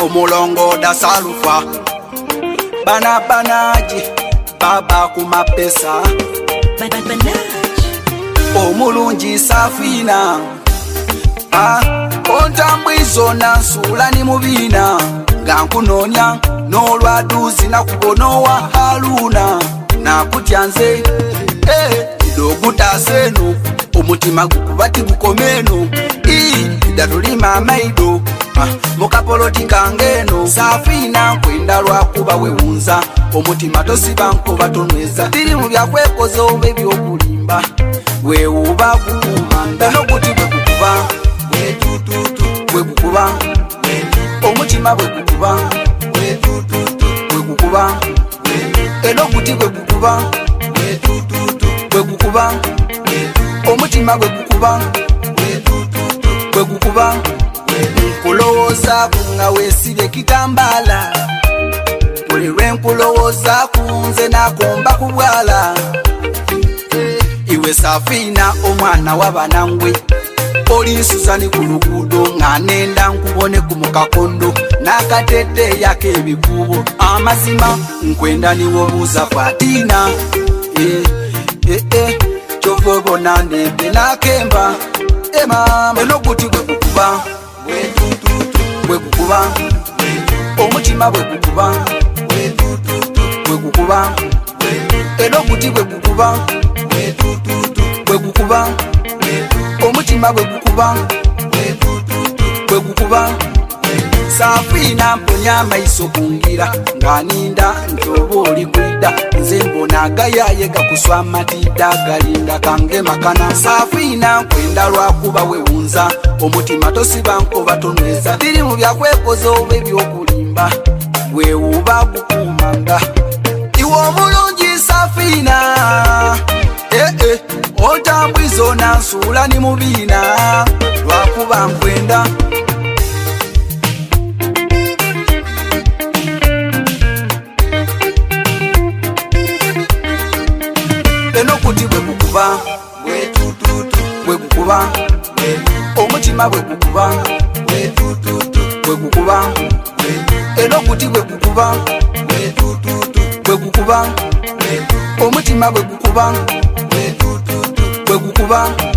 omulongo da salufa bana banaji baba kumapesa omulungi Safina ontambwizo nansula ni mubina nga nkunonya n'olwaduzi nakubonowa Haruna nakutyanze dogutaseno omutima gukubati gukomeno datulima amaido mukapoloti kangeno Safina nkwenda lwakuba wewunza omutima tosiba nkoba tonweza tiri mu byakwekoza oba ebyokulimba wewuba kumanda nokuti bwekukuba bwekukuba omutima bwekukuba bwekukuba enokuti bwekukuba bwekukuba omutima bwekukuba bwekukuba nkulowooza nga weesibye kitambala buli lwenkulowooza kunze nakomba kubwala iwe Safina omwana w'abanangwe oli Susani ku luguudo nga nenda nkubone ku mukakondo n'akateteeya k'ebikubo amazima nkwenda niwo buuza Fatina kyovobona ndembe nakemba mama enokuti bwekukuba bwekukuba omutima bwekukuba bwekukuba enokuti bwekukuba bwekukuba omutima bwekukuba bwekukuba Safina mponya amaiso kungira nganinda ntoba oli kwida nze mbona agayaye gakuswa amatida galinda kange makana Safina nkwenda lwakuba wewunza omutima tosiba nkoba tonweza tiri mu byakwekoza oba ebyokulimba wewuba gukumanga iwe omulungi Safina ontambwizo nansula ni mubina lwakuba nkwenda enokuti bwekukuba bwekukuba omutima bwekukuba bwekukuba enokuti bwekukuba bwekukuba omutima bwekukuba bwekukuba